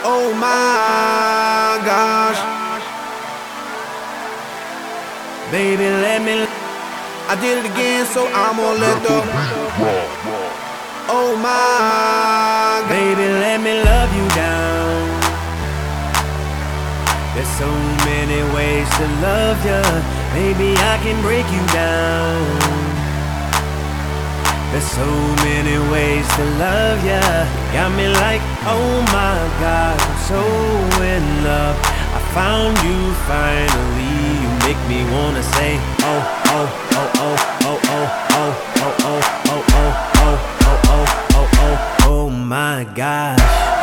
Oh my gosh. Baby, let me. I did it again, so I'm gonna let the. Oh my. Baby, let me love you down. There's so many ways to love ya. Baby, I can break you down. There's so many ways to love ya. Got me like, oh my God, I'm so in love. I found you finally. You make me wanna say, oh, oh, oh, oh, oh, oh, oh, oh, oh, oh, oh, oh, oh, oh, oh, oh, oh my gosh.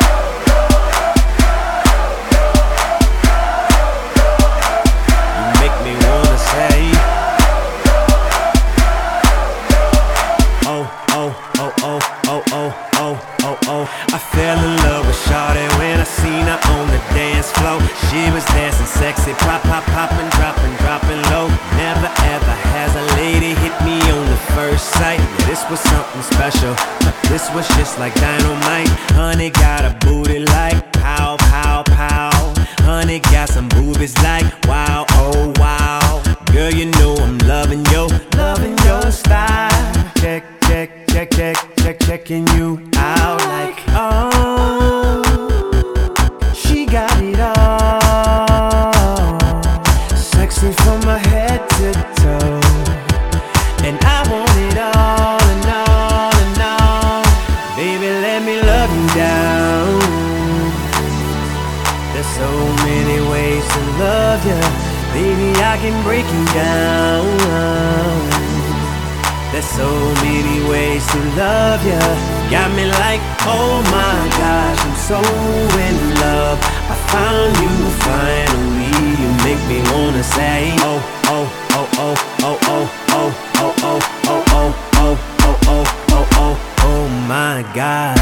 I fell in love with Shawty when I seen her on the dance floor. She was dancing sexy, pop, pop, poppin', droppin', droppin' low. Never ever has a lady hit me on the first sight. Yeah, this was something special. This was just like dynamite. Honey got a booty like pow, pow, pow. Honey got some boobies like wow, oh wow. Girl, you know I'm loving your style. Check, check, check, check, check, checking you out like, oh, she got it all. Sexy from my head to toe. And I want it all and all and all. Baby, let me love you down. There's so many ways to love ya. Baby, I can break you down. There's so many ways to love ya. Got me like, oh my gosh, I'm so in love. I found you finally. You make me wanna say, oh, oh, oh, oh, oh, oh, oh, oh, oh, oh, oh, oh, oh, oh, oh, oh, oh my gosh.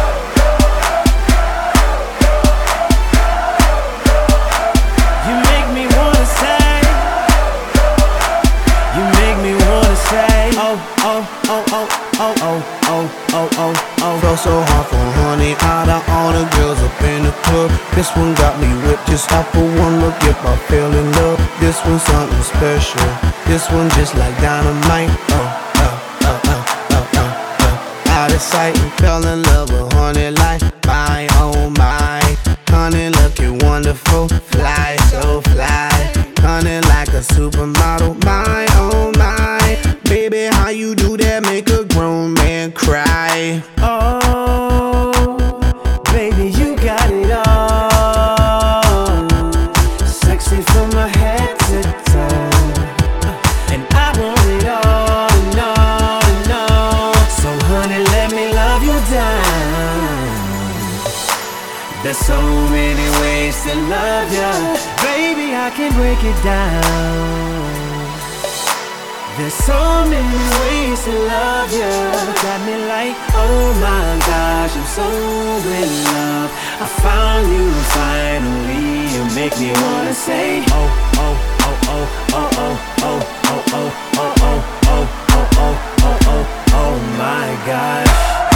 You make me wanna say, you make me wanna say, oh, oh, oh, oh, oh, oh, oh, oh, oh, oh. Felt so hard for honey, out of all the girls up in the club. This one got me whipped just off of one look. If I fell in love, this one's something special. This one just like dynamite. Oh, oh, oh, oh, oh, oh, oh. Out of sight and fell in love with honey like my, oh my. Honey looking wonderful, fly, so fly. Honey like a supermodel, my, oh my. Baby, how you do that make a grown man cry? Oh, baby, you got it all. Sexy from my head to toe. And I want it all and all and all. So honey, let me love you down. There's so many ways to love ya. Baby, I can break it down. There's so many ways to love ya. Got me like, oh my gosh, I'm so in love. I found you finally. You make me wanna say, oh, oh, oh, oh, oh, oh, oh, oh, oh, oh, oh, oh, oh, oh, oh, oh, oh my gosh.